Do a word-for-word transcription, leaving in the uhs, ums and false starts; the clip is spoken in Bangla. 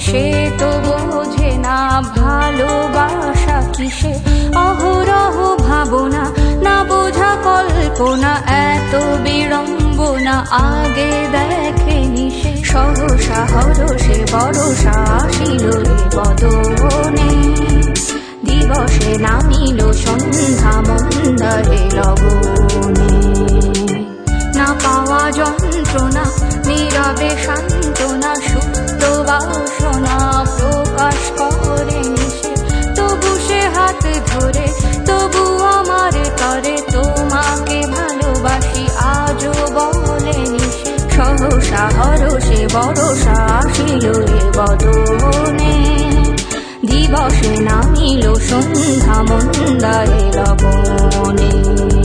সে তো বোঝে না ভালোবাসা কিসে। অহরহ ভাবনা, না বোঝা কল্পনা, এত বিড়ম্বনা আগে দেখেনি সে। সহসা হরষে বরষা আসিল এ বদনে, দিবসে নামিল সন্ধ্যা মন্দারে লগনে। না পাওয়া যন্ত্রণা, নীরবে সান্ত্বনা, সুপ্ত বাসনা প্রকাশ করে সে। তবু সে হাত ধরে, তবু আমার তরে তোমাকে ভালোবাসি আজও বলেনি সে। সহসা হরষে বরষা আসিল এ বদনে, দিবসে নামিল সন্ধ্যা মন্দারে লগনে।